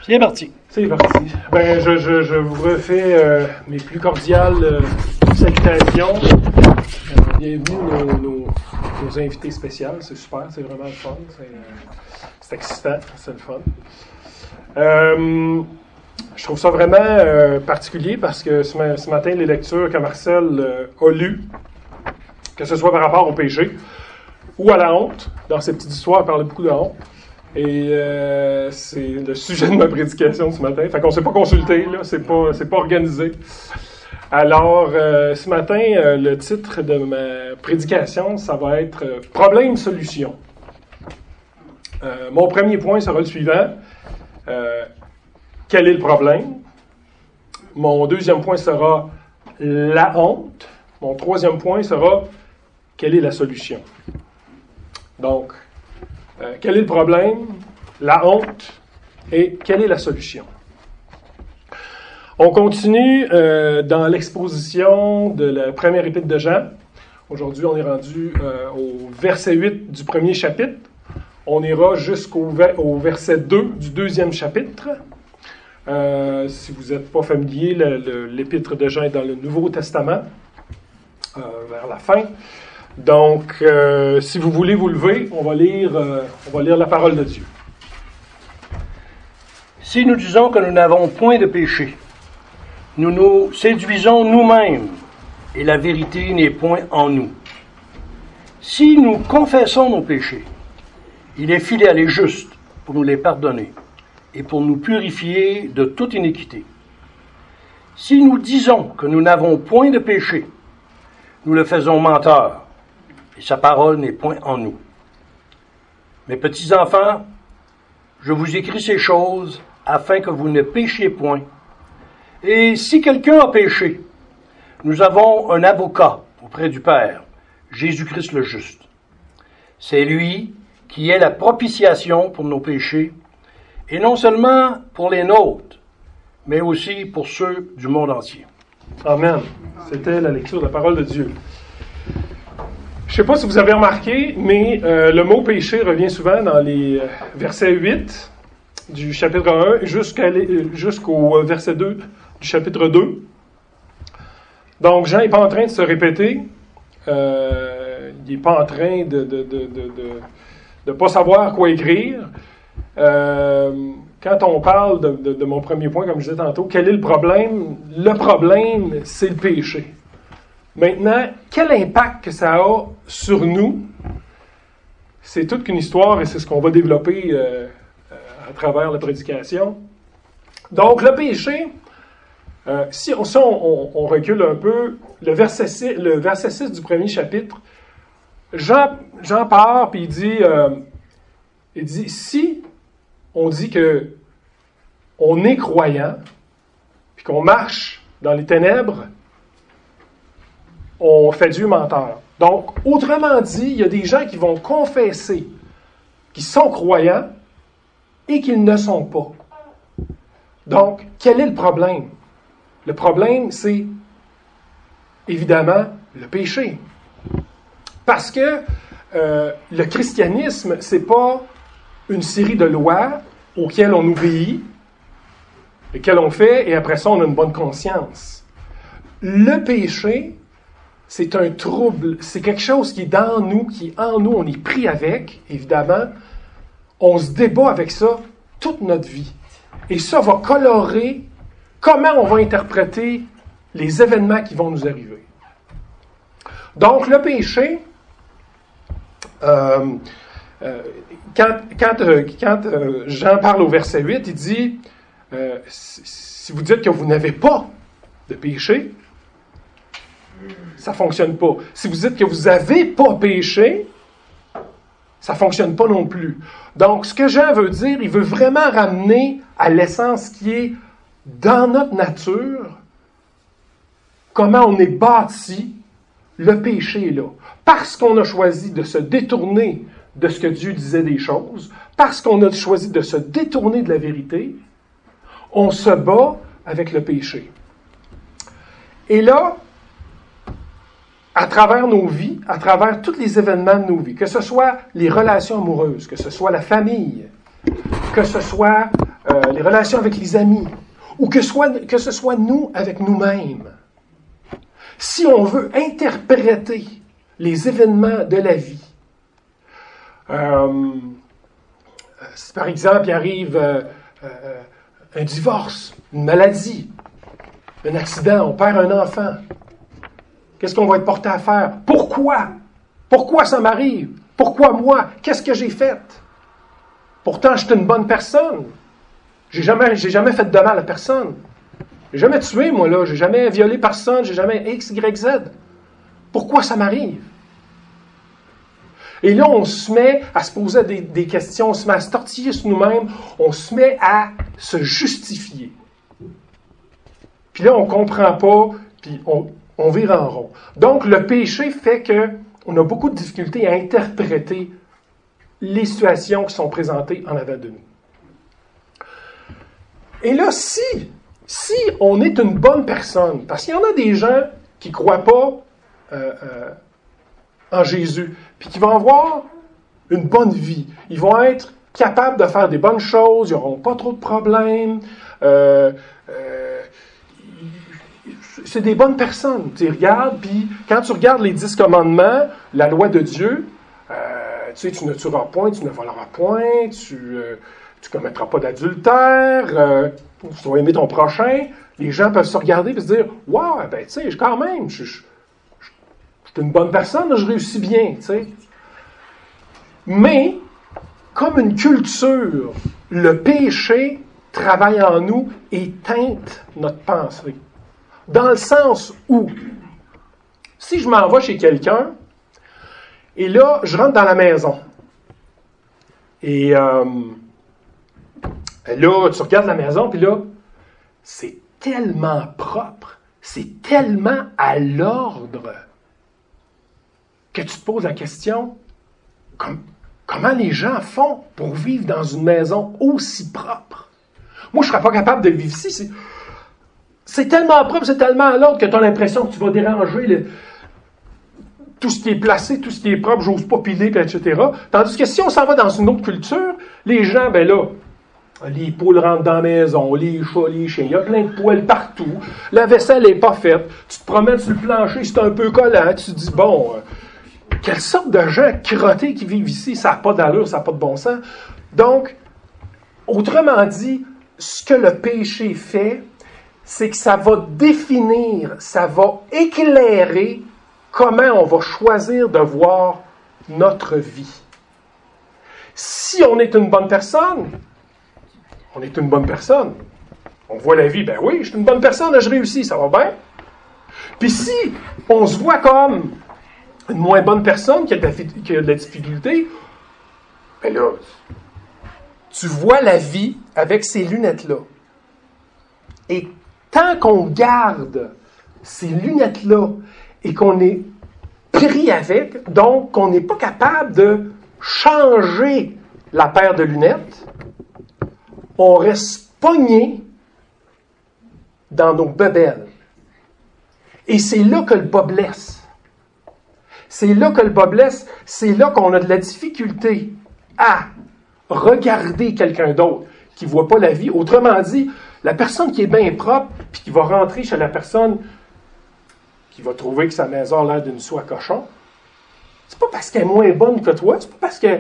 C'est parti. C'est parti. Ben, je vous refais mes plus cordiales salutations. Bienvenue nos invités spéciaux. C'est super, c'est vraiment le fun. C'est excitant, c'est le fun. Je trouve ça vraiment particulier parce que ce matin, les lectures que Marcel a lues, que ce soit par rapport au péché ou à la honte, dans ces petites histoires, il parlait beaucoup de honte. Et c'est le sujet de ma prédication ce matin. Fait qu'on ne s'est pas consulté, là, c'est pas organisé. Alors, ce matin, le titre de ma prédication, ça va être « Problème-solution ». Mon premier point sera le suivant. Quel est le problème? Mon deuxième point sera la honte. Mon troisième point sera quelle est la solution? Donc, quel est le problème, la honte et quelle est la solution? On continue dans l'exposition de la première épître de Jean. Aujourd'hui, on est rendu au verset 8 du premier chapitre. On ira jusqu'au verset 2 du deuxième chapitre. Si vous n'êtes pas familier, l'épître de Jean est dans le Nouveau Testament, vers la fin. Donc, si vous voulez vous lever, on va lire la parole de Dieu. Si nous disons que nous n'avons point de péché, nous nous séduisons nous-mêmes, et la vérité n'est point en nous. Si nous confessons nos péchés, il est fidèle et juste pour nous les pardonner et pour nous purifier de toute iniquité. Si nous disons que nous n'avons point de péché, nous le faisons menteur, et sa parole n'est point en nous. Mes petits enfants, je vous écris ces choses afin que vous ne péchiez point. Et si quelqu'un a péché, nous avons un avocat auprès du Père, Jésus-Christ le juste. C'est lui qui est la propitiation pour nos péchés, et non seulement pour les nôtres, mais aussi pour ceux du monde entier. Amen. C'était la lecture de la parole de Dieu. Je ne sais pas si vous avez remarqué, mais le mot péché revient souvent dans les versets 8 du chapitre 1 jusqu'au verset 2 du chapitre 2. Donc, Jean n'est pas en train de se répéter. Il n'est pas en train de pas savoir quoi écrire. Quand on parle de mon premier point, comme je disais tantôt, quel est le problème? Le problème, c'est le péché. Maintenant, quel impact que ça a sur nous, c'est toute une histoire et c'est ce qu'on va développer à travers la prédication. Donc, le péché, si on recule un peu, le verset 6 du premier chapitre, Jean part puis il dit, si on dit que on est croyant, puis qu'on marche dans les ténèbres, on fait Dieu menteur. Donc, autrement dit, il y a des gens qui vont confesser qu'ils sont croyants et qu'ils ne sont pas. Donc, quel est le problème? Le problème, c'est évidemment le péché. Parce que le christianisme, c'est pas une série de lois auxquelles on obéit, lesquelles on fait, et après ça, on a une bonne conscience. Le péché, c'est un trouble, c'est quelque chose qui est dans nous, qui est en nous, on est pris avec, évidemment. On se débat avec ça toute notre vie. Et ça va colorer comment on va interpréter les événements qui vont nous arriver. Donc, le péché, quand Jean parle au verset 8, il dit, si vous dites que vous n'avez pas de péché, ça ne fonctionne pas. Si vous dites que vous n'avez pas péché, ça ne fonctionne pas non plus. Donc, ce que Jean veut dire, il veut vraiment ramener à l'essence qui est dans notre nature, comment on est bâti, le péché est là. Parce qu'on a choisi de se détourner de ce que Dieu disait des choses, parce qu'on a choisi de se détourner de la vérité, on se bat avec le péché. Et là, à travers nos vies, à travers tous les événements de nos vies, que ce soit les relations amoureuses, que ce soit la famille, que ce soit les relations avec les amis, ou que ce soit nous avec nous-mêmes. Si on veut interpréter les événements de la vie, si par exemple il arrive un divorce, une maladie, un accident, on perd un enfant, qu'est-ce qu'on va être porté à faire? Pourquoi? Pourquoi ça m'arrive? Pourquoi moi? Qu'est-ce que j'ai fait? Pourtant, je suis une bonne personne. J'ai jamais fait de mal à personne. J'ai jamais tué, moi, là. J'ai jamais violé personne. J'ai jamais X, Y, Z. Pourquoi ça m'arrive? Et là, on se met à se poser des questions, on se met à se tortiller sur nous-mêmes, on se met à se justifier. Puis là, on ne comprend pas, puis on vire en rond. Donc, le péché fait qu'on a beaucoup de difficultés à interpréter les situations qui sont présentées en avant de nous. Et là, si on est une bonne personne, parce qu'il y en a des gens qui ne croient pas en Jésus, puis qui vont avoir une bonne vie. Ils vont être capables de faire des bonnes choses, ils n'auront pas trop de problèmes. C'est des bonnes personnes. Tu regardes, puis quand tu regardes les 10 commandements, la loi de Dieu, tu ne tueras point, tu ne voleras point, tu commettras pas d'adultère, tu dois aimer ton prochain. Les gens peuvent se regarder et se dire « Wow, ben tu sais, quand même, je suis une bonne personne, je réussis bien. » tu sais. Mais, comme une culture, le péché travaille en nous et teinte notre pensée. Dans le sens où, si je m'en vais chez quelqu'un, et là, je rentre dans la maison, et là, tu regardes la maison, puis là, c'est tellement propre, c'est tellement à l'ordre, que tu te poses la question, comment les gens font pour vivre dans une maison aussi propre? Moi, je ne serais pas capable de vivre ici. C'est tellement propre, c'est tellement à l'ordre que tu as l'impression que tu vas déranger tout ce qui est placé, tout ce qui est propre, j'ose pas piler, etc. Tandis que si on s'en va dans une autre culture, les gens, ben là, les poules rentrent dans la maison, les chats, les chiens, il y a plein de poêles partout, la vaisselle n'est pas faite, tu te promènes sur le plancher, c'est un peu collant, tu te dis, bon, quelle sorte de gens crottés qui vivent ici, ça n'a pas d'allure, ça n'a pas de bon sens. Donc, autrement dit, ce que le péché fait, c'est que ça va définir, ça va éclairer comment on va choisir de voir notre vie. Si on est une bonne personne, on est une bonne personne. On voit la vie, ben oui, je suis une bonne personne, je réussis, ça va bien. Puis si on se voit comme une moins bonne personne qui a de la difficulté, ben là, tu vois la vie avec ces lunettes-là. Et tant qu'on garde ces lunettes-là et qu'on est pris avec, donc qu'on n'est pas capable de changer la paire de lunettes, on reste pogné dans nos bebelles. Et c'est là que le bas blesse. C'est là que le bas blesse, c'est là qu'on a de la difficulté à regarder quelqu'un d'autre qui ne voit pas la vie. Autrement dit, la personne qui est bien propre, puis qui va rentrer chez la personne qui va trouver que sa maison a l'air d'une soie cochon, c'est pas parce qu'elle est moins bonne que toi, c'est pas parce qu'elle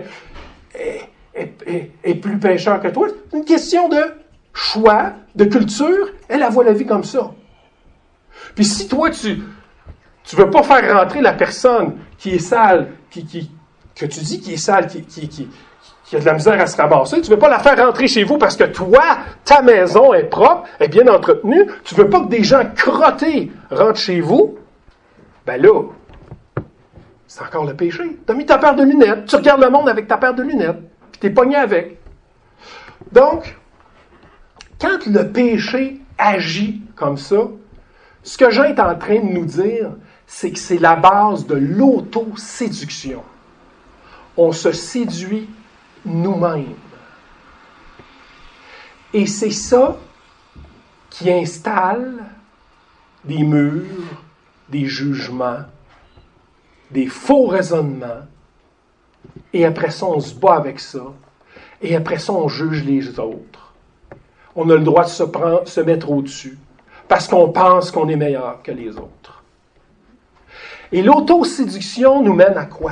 est plus pécheur que toi, c'est une question de choix, de culture, elle voit la vie comme ça. Puis si toi, tu veux pas faire rentrer la personne qui est sale, que tu dis qui est sale, qui a de la misère à se ramasser, tu veux pas la faire rentrer chez vous parce que toi, ta maison est propre, est bien entretenue, tu veux pas que des gens crottés rentrent chez vous, ben là, c'est encore le péché. Tu as mis ta paire de lunettes, tu regardes le monde avec ta paire de lunettes, puis tu es pogné avec. Donc, quand le péché agit comme ça, ce que Jean est en train de nous dire, c'est que c'est la base de l'autoséduction. On se séduit nous-mêmes. Et c'est ça qui installe des murs, des jugements, des faux raisonnements, et après ça, on se bat avec ça, et après ça, on juge les autres. on a le droit de se mettre au-dessus, parce qu'on pense qu'on est meilleur que les autres. Et l'autoséduction nous mène à quoi?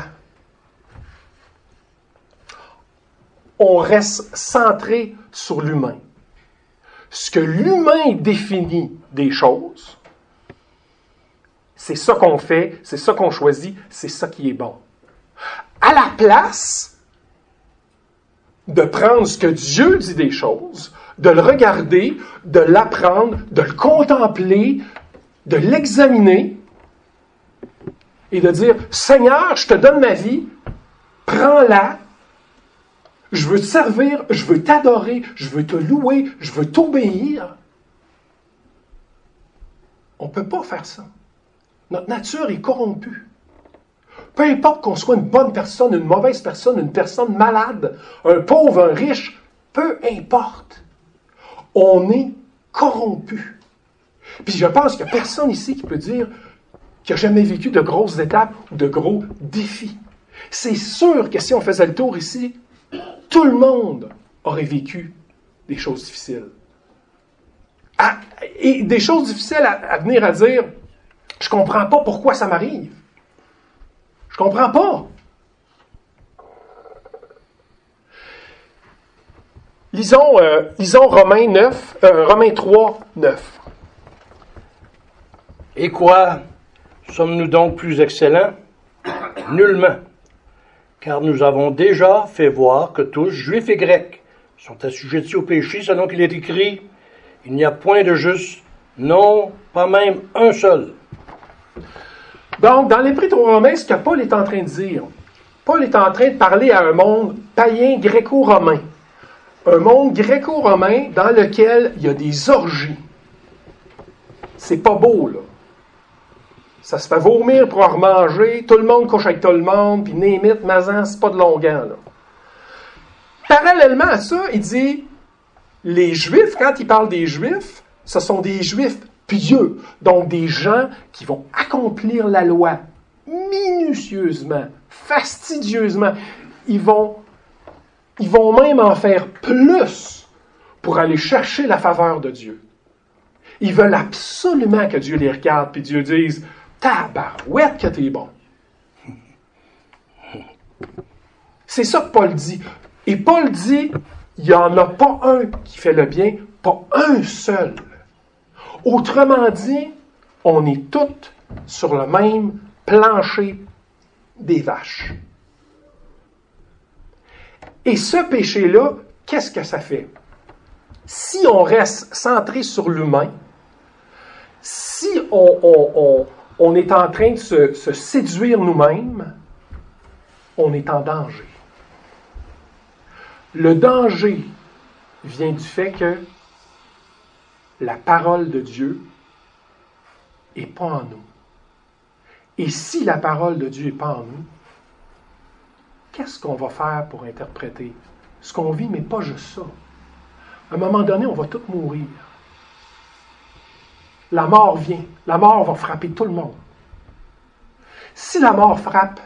On reste centré sur l'humain. Ce que l'humain définit des choses, c'est ça qu'on fait, c'est ça qu'on choisit, c'est ça qui est bon. À la place de prendre ce que Dieu dit des choses, de le regarder, de l'apprendre, de le contempler, de l'examiner et de dire « Seigneur, je te donne ma vie, prends-la, je veux te servir, je veux t'adorer, je veux te louer, je veux t'obéir. » On ne peut pas faire ça. Notre nature est corrompue. Peu importe qu'on soit une bonne personne, une mauvaise personne, une personne malade, un pauvre, un riche, peu importe. On est corrompu. Puis je pense qu'il n'y a personne ici qui peut dire qu'il n'a jamais vécu de grosses étapes ou de gros défis. C'est sûr que si on faisait le tour ici, tout le monde aurait vécu des choses difficiles. Et des choses difficiles à venir à dire, je ne comprends pas pourquoi ça m'arrive. Je ne comprends pas. Lisons Romains 3, 9. Et quoi? Sommes-nous donc plus excellents? Nullement. Car nous avons déjà fait voir que tous, juifs et grecs, sont assujettis au péché, selon qu'il est écrit, « Il n'y a point de juste, non, pas même un seul. » Donc, dans l'Épître aux Romains, ce que Paul est en train de dire, Paul est en train de parler à un monde païen gréco-romain. Un monde gréco-romain dans lequel il y a des orgies. C'est pas beau, là. Ça se fait vomir pour en remanger, tout le monde couche avec tout le monde, puis némite, mazan, c'est pas de longuant, là. Parallèlement à ça, il dit, les Juifs, quand il parle des Juifs, ce sont des Juifs pieux, donc des gens qui vont accomplir la loi minutieusement, fastidieusement. Ils vont même en faire plus pour aller chercher la faveur de Dieu. Ils veulent absolument que Dieu les regarde, puis Dieu dise « Tabarouette que t'es bon! » C'est ça que Paul dit. Et Paul dit, il n'y en a pas un qui fait le bien, pas un seul. Autrement dit, on est tous sur le même plancher des vaches. Et ce péché-là, qu'est-ce que ça fait? Si on reste centré sur l'humain, si on est en train de se séduire nous-mêmes, on est en danger. Le danger vient du fait que la parole de Dieu n'est pas en nous. Et si la parole de Dieu n'est pas en nous, qu'est-ce qu'on va faire pour interpréter ce qu'on vit, mais pas juste ça? À un moment donné, on va tous mourir. La mort vient. La mort va frapper tout le monde. Si la mort frappe,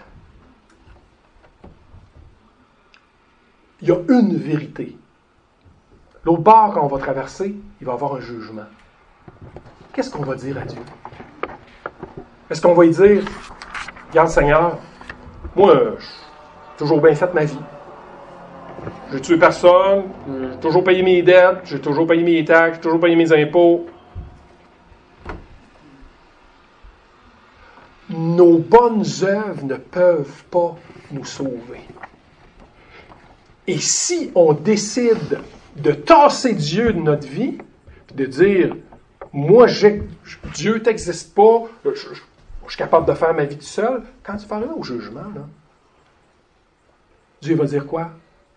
il y a une vérité. L'autre bord, quand on va traverser, il va y avoir un jugement. Qu'est-ce qu'on va dire à Dieu? Est-ce qu'on va lui dire, « Regarde Seigneur, moi, j'ai toujours bien fait ma vie. J'ai tué personne, j'ai toujours payé mes dettes, j'ai toujours payé mes taxes, j'ai toujours payé mes impôts. » Nos bonnes œuvres ne peuvent pas nous sauver. Et si on décide de tasser Dieu de notre vie, de dire, moi, Dieu n'existe pas, je suis capable de faire ma vie tout seul, quand tu parles au jugement, là, Dieu va dire quoi?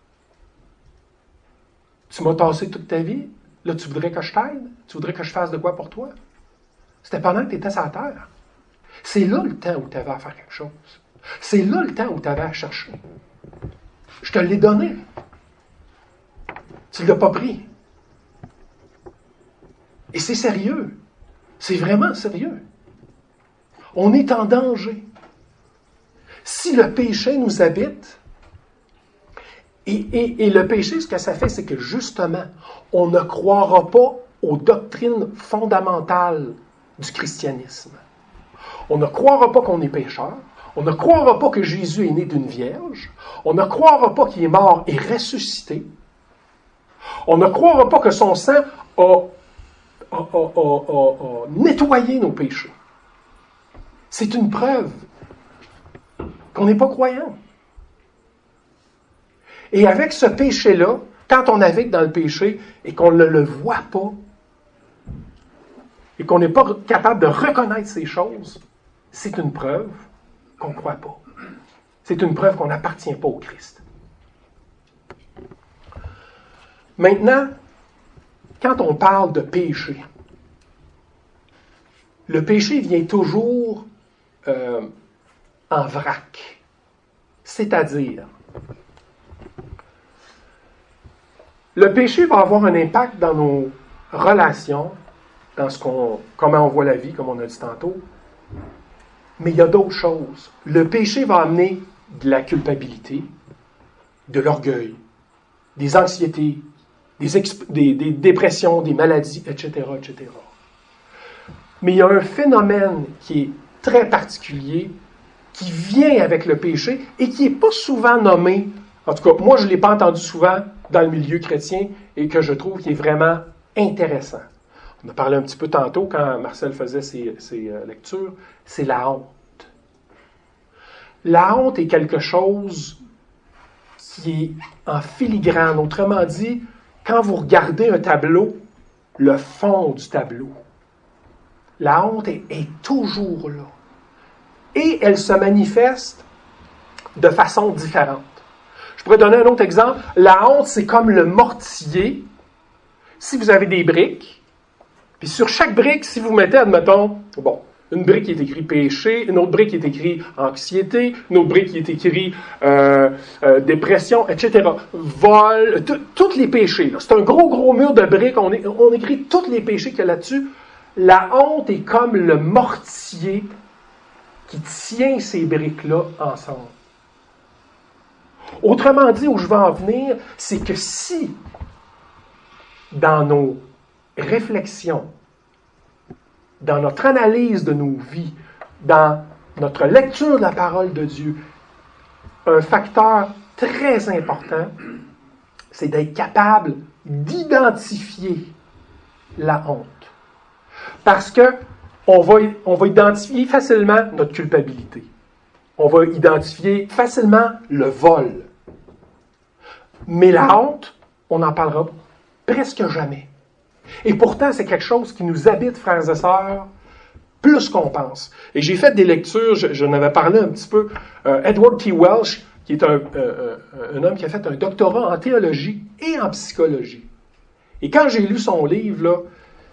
Tu m'as tassé toute ta vie, là tu voudrais que je t'aide? Tu voudrais que je fasse de quoi pour toi? C'était pendant que tu étais sur la terre. C'est là le temps où tu avais à faire quelque chose. C'est là le temps où tu avais à chercher. Je te l'ai donné. Tu ne l'as pas pris. Et c'est sérieux. C'est vraiment sérieux. On est en danger. Si le péché nous habite, Et le péché, ce que ça fait, c'est que justement, on ne croira pas aux doctrines fondamentales du christianisme. On ne croira pas qu'on est pécheur. On ne croira pas que Jésus est né d'une vierge. On ne croira pas qu'il est mort et ressuscité. On ne croira pas que son sang a nettoyé nos péchés. C'est une preuve qu'on n'est pas croyant. Et avec ce péché-là, quand on navigue dans le péché et qu'on ne le voit pas, et qu'on n'est pas capable de reconnaître ces choses, c'est une preuve qu'on ne croit pas. C'est une preuve qu'on n'appartient pas au Christ. Maintenant, quand on parle de péché, le péché vient toujours en vrac. C'est-à-dire, le péché va avoir un impact dans nos relations, dans comment on voit la vie, comme on a dit tantôt. Mais il y a d'autres choses. Le péché va amener de la culpabilité, de l'orgueil, des anxiétés, des dépressions, des maladies, etc., etc. Mais il y a un phénomène qui est très particulier, qui vient avec le péché et qui n'est pas souvent nommé. En tout cas, moi, je ne l'ai pas entendu souvent dans le milieu chrétien et que je trouve qui est vraiment intéressant. On a parlé un petit peu tantôt quand Marcel faisait ses lectures, c'est la honte. La honte est quelque chose qui est en filigrane. Autrement dit, quand vous regardez un tableau, le fond du tableau, la honte est toujours là. Et elle se manifeste de façon différente. Je pourrais donner un autre exemple. La honte, c'est comme le mortier. Si vous avez des briques, puis sur chaque brique, si vous mettez, admettons, une brique qui est écrit péché, une autre brique qui est écrit anxiété, une autre brique qui est écrit dépression, etc. Vol, tous les péchés. Là. C'est un gros mur de briques. On écrit tous les péchés qu'il y a là-dessus. La honte est comme le mortier qui tient ces briques-là ensemble. Autrement dit, où je veux en venir, c'est que si, dans nos réflexions, dans notre analyse de nos vies, dans notre lecture de la parole de Dieu, un facteur très important, c'est d'être capable d'identifier la honte. Parce que on va identifier facilement notre culpabilité. On va identifier facilement le vol. Mais la honte, on n'en parlera presque jamais. Et pourtant, c'est quelque chose qui nous habite, frères et sœurs, plus qu'on pense. Et j'ai fait des lectures, je n'avais parlé un petit peu, Edward T. Welch, qui est un homme qui a fait un doctorat en théologie et en psychologie. Et quand j'ai lu son livre, là,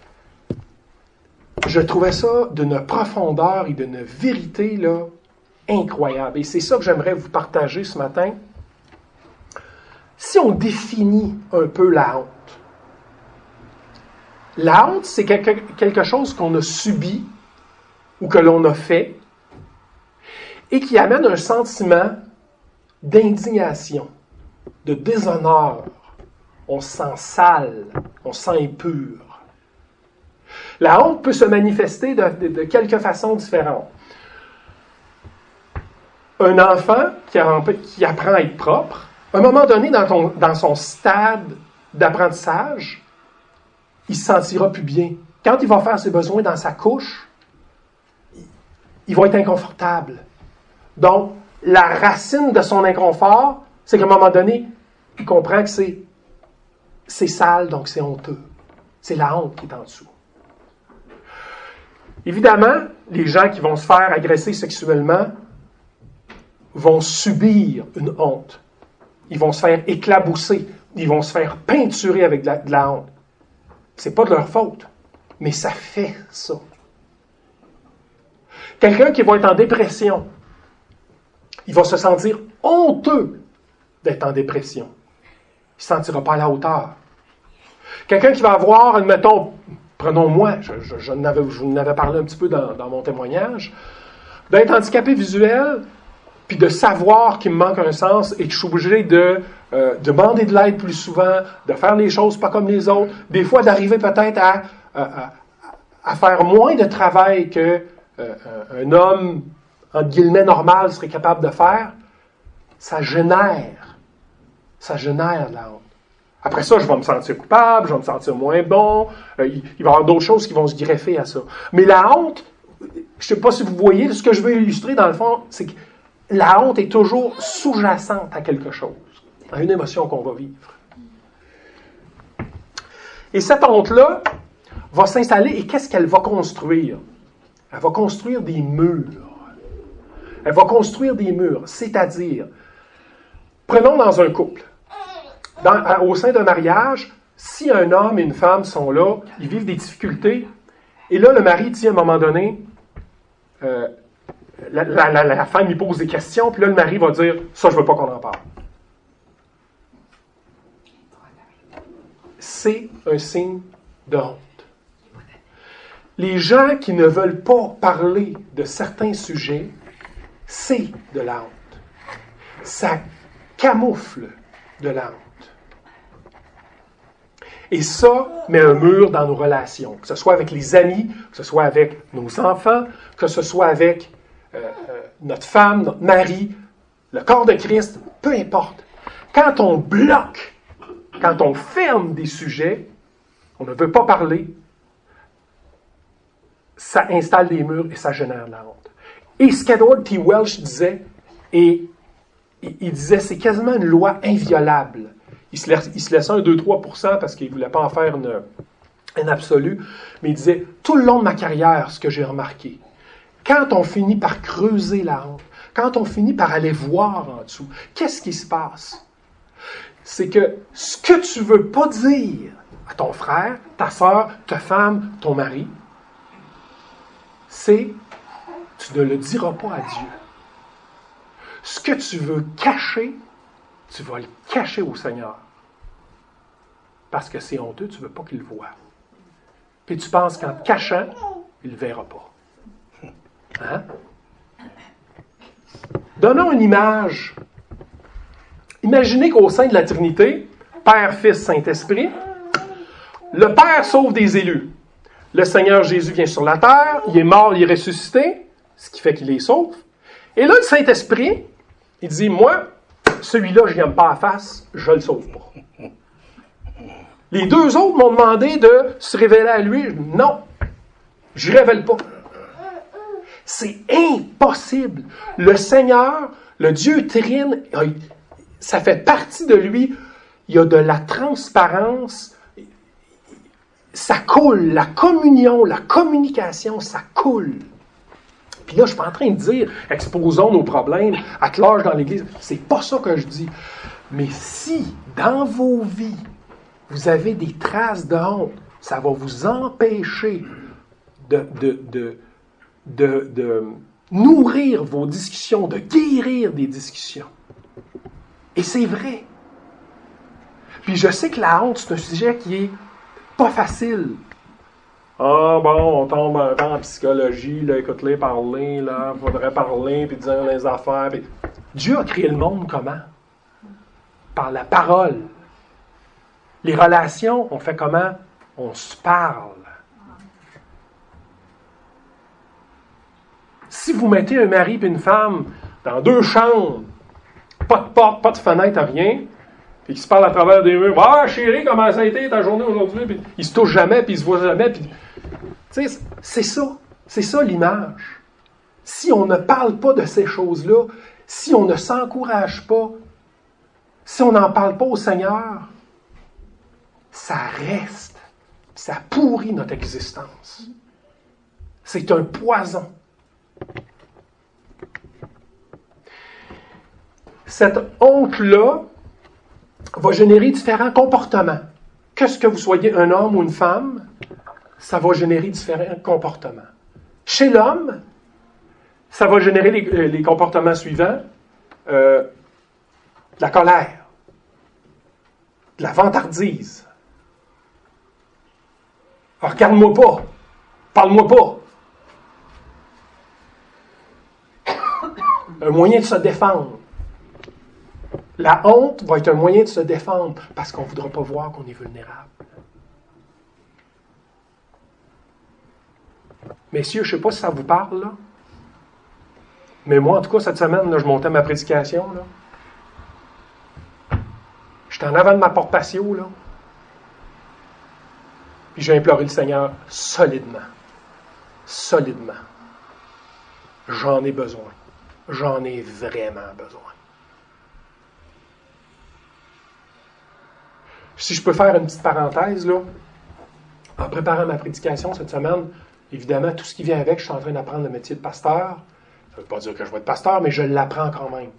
je trouvais ça d'une profondeur et d'une vérité là, incroyable. Et c'est ça que j'aimerais vous partager ce matin. Si on définit un peu la honte, c'est quelque chose qu'on a subi ou que l'on a fait et qui amène un sentiment d'indignation, de déshonneur. On se sent sale, on se sent impur. La honte peut se manifester de quelques façons différentes. Un enfant qui apprend à être propre, à un moment donné, dans son stade d'apprentissage, il se sentira plus bien. Quand il va faire ses besoins dans sa couche, il va être inconfortable. Donc, la racine de son inconfort, c'est qu'à un moment donné, il comprend que c'est sale, donc c'est honteux. C'est la honte qui est en dessous. Évidemment, les gens qui vont se faire agresser sexuellement vont subir une honte. Ils vont se faire éclabousser. Ils vont se faire peinturer avec de la honte. C'est pas de leur faute, mais ça fait ça. Quelqu'un qui va être en dépression, il va se sentir honteux d'être en dépression. Il ne se sentira pas à la hauteur. Quelqu'un qui va avoir, admettons, prenons moi, je vous en avais parlé un petit peu dans mon témoignage, d'être handicapé visuel, puis de savoir qu'il me manque un sens et que je suis obligé de demander de l'aide plus souvent, de faire les choses pas comme les autres, des fois d'arriver peut-être à faire moins de travail que un homme, entre guillemets, normal serait capable de faire, ça génère de la honte. Après ça, je vais me sentir coupable, je vais me sentir moins bon, il va y avoir d'autres choses qui vont se greffer à ça. Mais la honte, je ne sais pas si vous voyez, ce que je veux illustrer dans le fond, c'est que la honte est toujours sous-jacente à quelque chose, à une émotion qu'on va vivre. Et cette honte-là va s'installer, et qu'est-ce qu'elle va construire? Elle va construire des murs. Elle va construire des murs, c'est-à-dire, prenons dans un couple, au sein d'un mariage, si un homme et une femme sont là, ils vivent des difficultés, et là, le mari dit à un moment donné, la femme lui pose des questions, puis là, le mari va dire, ça, je veux pas qu'on en parle. C'est un signe de honte. Les gens qui ne veulent pas parler de certains sujets, c'est de la honte. Ça camoufle de la honte. Et ça met un mur dans nos relations, que ce soit avec les amis, que ce soit avec nos enfants, que ce soit avec notre femme, notre mari, le corps de Christ, peu importe. Quand on bloque, quand on ferme des sujets, on ne veut pas parler, ça installe des murs et ça génère de la honte. Et ce qu'Edward T. Welch disait, et il disait, c'est quasiment une loi inviolable. Il se laissait un 2-3% parce qu'il ne voulait pas en faire un absolu, mais il disait, tout le long de ma carrière, ce que j'ai remarqué, quand on finit par creuser la honte, quand on finit par aller voir en dessous, qu'est-ce qui se passe? C'est que ce que tu ne veux pas dire à ton frère, ta soeur, ta femme, ton mari, c'est tu ne le diras pas à Dieu. Ce que tu veux cacher, tu vas le cacher au Seigneur. Parce que c'est honteux, tu ne veux pas qu'il le voie. Puis tu penses qu'en te cachant, il ne le verra pas. Hein? Donnons une image. Imaginez qu'au sein de la Trinité, Père, Fils, Saint-Esprit, le Père sauve des élus. Le Seigneur Jésus vient sur la terre, il est mort, il est ressuscité, ce qui fait qu'il les sauve. Et là, le Saint-Esprit, il dit, moi, celui-là, je ne l'aime pas à face, je ne le sauve pas. Les deux autres m'ont demandé de se révéler à lui. Non, je ne révèle pas. C'est impossible. Le Seigneur, le Dieu trine, ça fait partie de lui. Il y a de la transparence. Ça coule. La communion, la communication, ça coule. Puis là, je ne suis pas en train de dire, exposons nos problèmes à large dans l'Église. C'est pas ça que je dis. Mais si, dans vos vies, vous avez des traces de honte, ça va vous empêcher de nourrir vos discussions, de guérir des discussions. Et c'est vrai. Puis je sais que la honte, c'est un sujet qui est pas facile. Ah bon, on tombe un peu en psychologie, là, écoute-les parler, là, faudrait parler, puis dire les affaires. Puis... Dieu a créé le monde comment? Par la parole. Les relations, on fait comment? On se parle. Si vous mettez un mari et une femme dans deux chambres, pas de porte, pas de fenêtre, rien, puis qu'ils se parlent à travers des murs, ah chérie, comment ça a été ta journée aujourd'hui? Puis ils se touchent jamais, puis ils se voient jamais. Puis... Tu sais, c'est ça l'image. Si on ne parle pas de ces choses-là, si on ne s'encourage pas, si on n'en parle pas au Seigneur, ça reste, ça pourrit notre existence. C'est un poison. Cette honte-là va générer différents comportements. Que ce que vous soyez un homme ou une femme, ça va générer différents comportements. Chez l'homme, ça va générer les comportements suivants. La colère, de la vantardise. Alors, regarde-moi pas, parle-moi pas. un moyen de se défendre. La honte va être un moyen de se défendre parce qu'on ne voudra pas voir qu'on est vulnérable. Messieurs, je ne sais pas si ça vous parle, là. Mais moi, en tout cas, cette semaine, là, je montais ma prédication. J'étais en avant de ma porte patio, là. Puis j'ai imploré le Seigneur solidement. Solidement. J'en ai besoin. J'en ai vraiment besoin. Si je peux faire une petite parenthèse, là, en préparant ma prédication cette semaine, évidemment, tout ce qui vient avec, je suis en train d'apprendre le métier de pasteur. Ça ne veut pas dire que je vais être pasteur, mais je l'apprends quand même.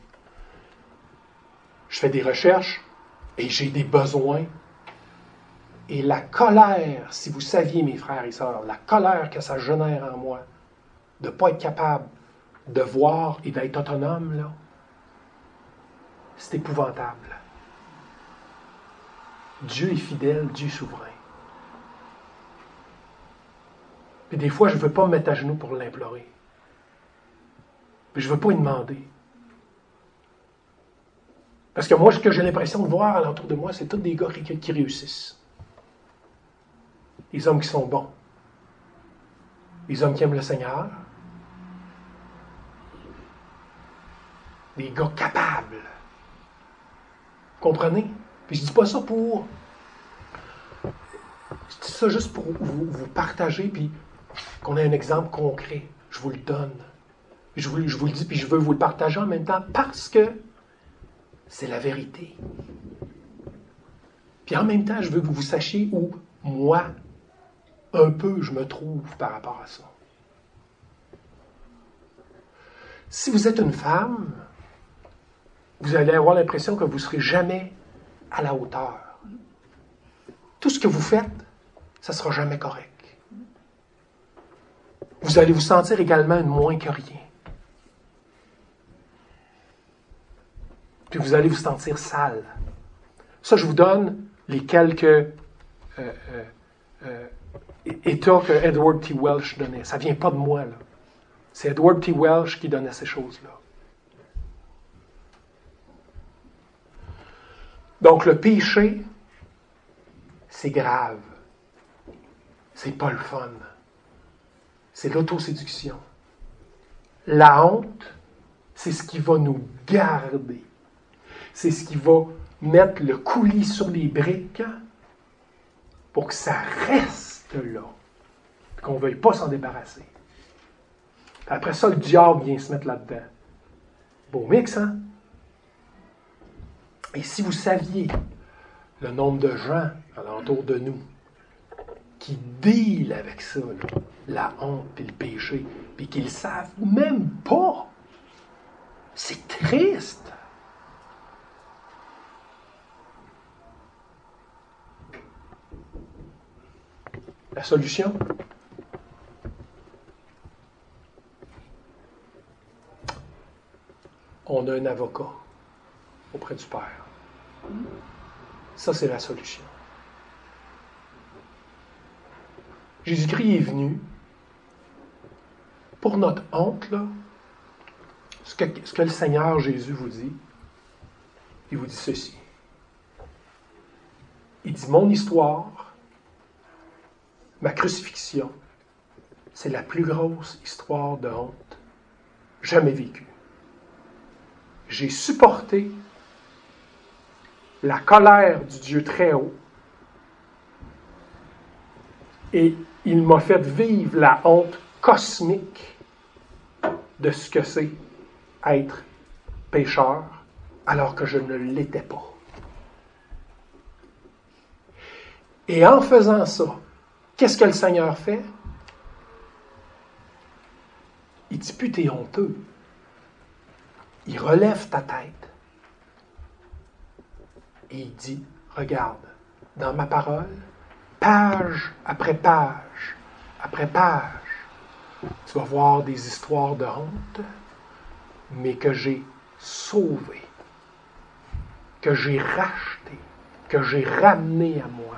Je fais des recherches et j'ai des besoins. Et la colère, si vous saviez, mes frères et sœurs, la colère que ça génère en moi, de ne pas être capable de voir et d'être autonome, là, c'est épouvantable. Dieu est fidèle, Dieu est souverain. Puis des fois, je ne veux pas me mettre à genoux pour l'implorer. Puis je ne veux pas y demander. Parce que moi, ce que j'ai l'impression de voir alentour de moi, c'est tous des gars qui réussissent. Les hommes qui sont bons. Les hommes qui aiment le Seigneur. Des gars capables. Vous comprenez? Puis je ne dis pas ça pour... Je dis ça juste pour vous partager, puis qu'on ait un exemple concret. Je vous le donne. Je vous le dis, puis je veux vous le partager en même temps, parce que c'est la vérité. Puis en même temps, je veux que vous sachiez où, moi, un peu, je me trouve par rapport à ça. Si vous êtes une femme, vous allez avoir l'impression que vous ne serez jamais à la hauteur. Tout ce que vous faites, ça ne sera jamais correct. Vous allez vous sentir également moins que rien. Puis vous allez vous sentir sale. Ça, je vous donne les quelques états que Edward T. Welch donnait. Ça ne vient pas de moi, là. C'est Edward T. Welch qui donnait ces choses-là. Donc, le péché, c'est grave. C'est pas le fun. C'est l'autoséduction. La honte, c'est ce qui va nous garder. C'est ce qui va mettre le coulis sur les briques pour que ça reste là. Et qu'on ne veuille pas s'en débarrasser. Après ça, le diable vient se mettre là-dedans. Beau mix, hein? Et si vous saviez le nombre de gens alentour de nous qui dealent avec ça, là, la honte et le péché, puis qu'ils ne savent même pas, c'est triste. La solution? On a un avocat auprès du Père. Ça, c'est la solution. Jésus-Christ est venu pour notre honte, là. Ce que le Seigneur Jésus vous dit, il vous dit ceci. Il dit, mon histoire, ma crucifixion, c'est la plus grosse histoire de honte jamais vécue. J'ai supporté la colère du Dieu très haut et il m'a fait vivre la honte cosmique de ce que c'est être pécheur alors que je ne l'étais pas. Et en faisant ça, qu'est-ce que le Seigneur fait? Il ne dit plus t'es honteux. Il relève ta tête. Et il dit, regarde, dans ma parole, page après page, après page, tu vas voir des histoires de honte, mais que j'ai sauvé, que j'ai racheté, que j'ai ramené à moi.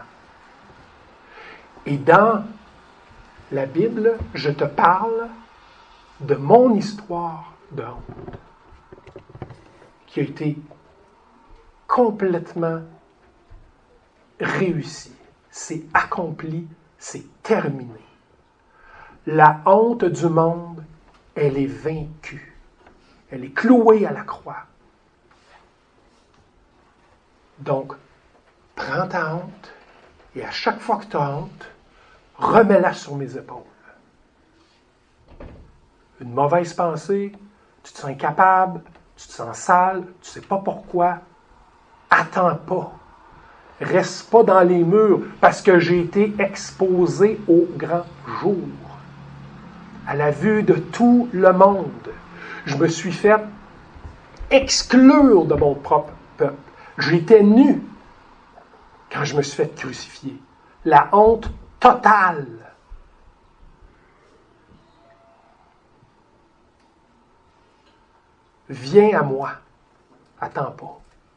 Et dans la Bible, je te parle de mon histoire de honte. qui a été complètement réussi. C'est accompli, c'est terminé. La honte du monde, elle est vaincue. Elle est clouée à la croix. Donc, prends ta honte et à chaque fois que tu as honte, remets-la sur mes épaules. Une mauvaise pensée, tu te sens incapable, tu te sens sale, tu ne sais pas pourquoi. Attends pas. Reste pas dans les murs parce que j'ai été exposé au grand jour. À la vue de tout le monde. Je me suis fait exclure de mon propre peuple. J'étais nu quand je me suis fait crucifier. La honte totale. Viens à moi. Attends pas.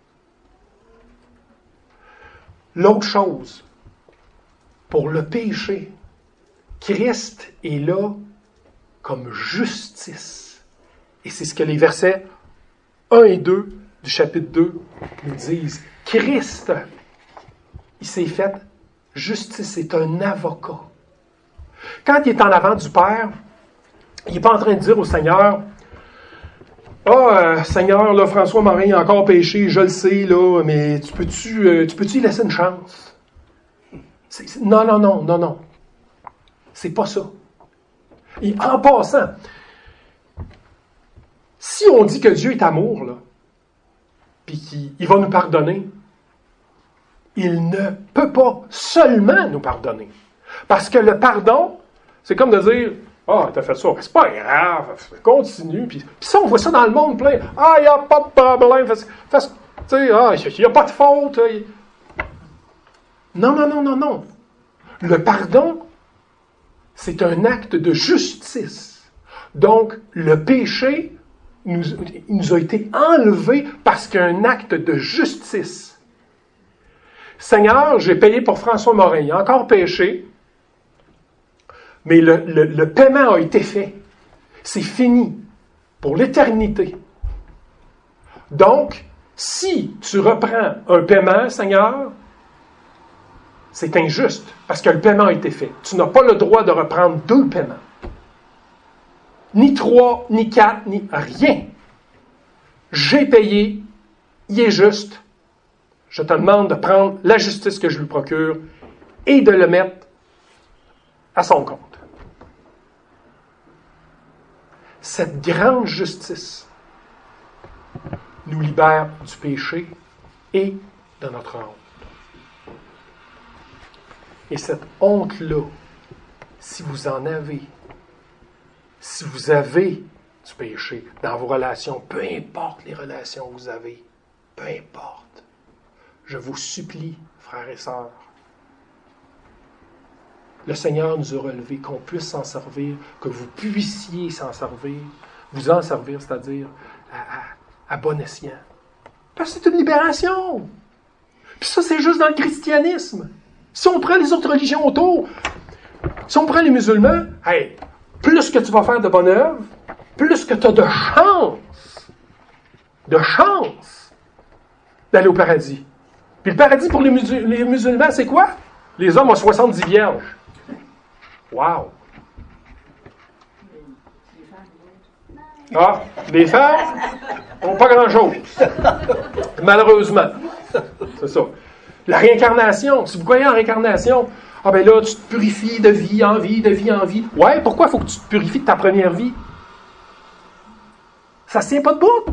L'autre chose, pour le péché, Christ est là comme justice. Et c'est ce que les versets 1 et 2 du chapitre 2 nous disent. Christ, il s'est fait justice, c'est un avocat. Quand il est en avant du Père, il n'est pas en train de dire au Seigneur, « Ah, Seigneur, là, François Morin a encore péché, je le sais, là, mais tu peux-tu lui laisser une chance? » Non. C'est pas ça. Et en passant, si on dit que Dieu est amour, là, puis qu'il va nous pardonner, il ne peut pas seulement nous pardonner. Parce que le pardon, c'est comme de dire, « Ah, t'as fait ça, c'est pas grave, continue. » Puis ça, on voit ça dans le monde plein. « Ah, il n'y a pas de problème, il n'y a pas de faute. » Non. Le pardon, c'est un acte de justice. Donc, le péché nous a été enlevé parce qu'il y a un acte de justice. Seigneur, j'ai payé pour François Morin, il a encore péché, mais le paiement a été fait. C'est fini pour l'éternité. Donc, si tu reprends un paiement, Seigneur, c'est injuste parce que le paiement a été fait. Tu n'as pas le droit de reprendre 2 paiements. Ni 3, ni 4, ni rien. J'ai payé, il est juste. Je te demande de prendre la justice que je lui procure et de le mettre à son compte. Cette grande justice nous libère du péché et de notre honte. Et cette honte-là, si vous en avez, si vous avez du péché dans vos relations, peu importe les relations que vous avez, peu importe, je vous supplie, frères et sœurs, le Seigneur nous a relevés, qu'on puisse s'en servir, que vous puissiez s'en servir, vous en servir, c'est-à-dire à bon escient. Parce que c'est une libération. Puis ça, c'est juste dans le christianisme. Si on prend les autres religions autour, si on prend les musulmans, hey, plus que tu vas faire de bonnes œuvres, plus que tu as de chance d'aller au paradis. Puis le paradis pour les musulmans, c'est quoi? Les hommes ont 70 vierges. Wow! Ah, les femmes n'ont pas grand-chose. Malheureusement. C'est ça. La réincarnation, si vous croyez en réincarnation, ah ben là, tu te purifies de vie en vie, de vie en vie. Ouais, pourquoi il faut que tu te purifies de ta première vie? Ça ne tient pas debout.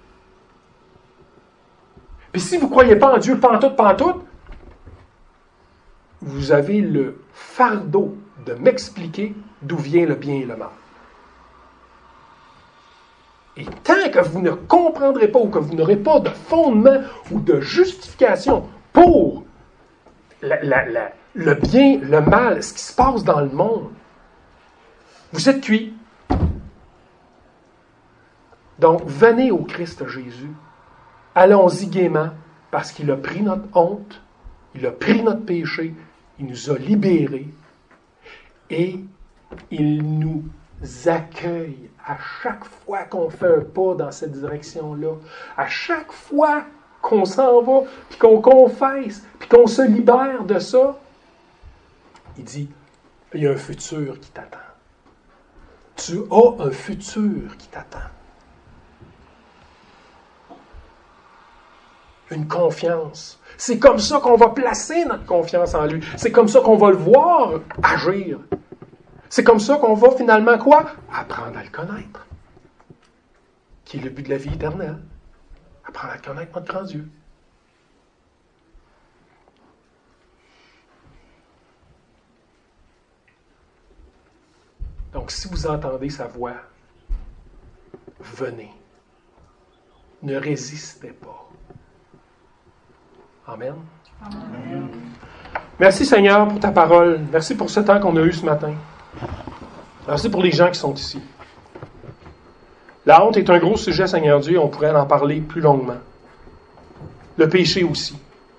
Puis si vous ne croyez pas en Dieu, pantoute, vous avez le fardeau de m'expliquer d'où vient le bien et le mal. Et tant que vous ne comprendrez pas ou que vous n'aurez pas de fondement ou de justification pour le bien, le mal, ce qui se passe dans le monde, vous êtes cuits. Donc, venez au Christ Jésus. Allons-y gaiement, parce qu'il a pris notre honte, il a pris notre péché, il nous a libérés et il nous accueille à chaque fois qu'on fait un pas dans cette direction-là, à chaque fois qu'on s'en va, puis qu'on confesse, puis qu'on se libère de ça, il dit, il y a un futur qui t'attend. Tu as un futur qui t'attend. Une confiance. C'est comme ça qu'on va placer notre confiance en lui. C'est comme ça qu'on va le voir agir. C'est comme ça qu'on va finalement quoi? Apprendre à le connaître. Qui est le but de la vie éternelle. Apprendre à connaître notre grand Dieu. Donc, si vous entendez sa voix, venez. Ne résistez pas. Amen. Amen. Merci Seigneur pour ta parole. Merci pour ce temps qu'on a eu ce matin. Merci pour les gens qui sont ici. La honte est un gros sujet, Seigneur Dieu, on pourrait en parler plus longuement. Le péché aussi.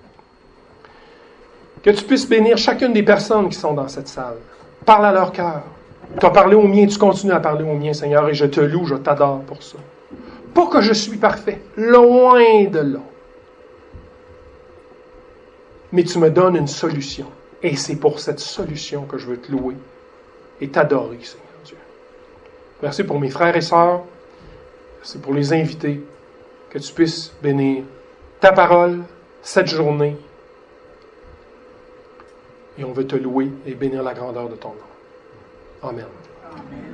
Que tu puisses bénir chacune des personnes qui sont dans cette salle. Parle à leur cœur. Tu as parlé au mien, tu continues à parler au mien, Seigneur, et je te loue, je t'adore pour ça. Pas que je suis parfait, loin de là. Mais tu me donnes une solution. Et c'est pour cette solution que je veux te louer et t'adorer, Seigneur Dieu. Merci pour mes frères et sœurs. Merci pour les invités. Que tu puisses bénir ta parole cette journée. Et on veut te louer et bénir la grandeur de ton nom. Amen. Amen.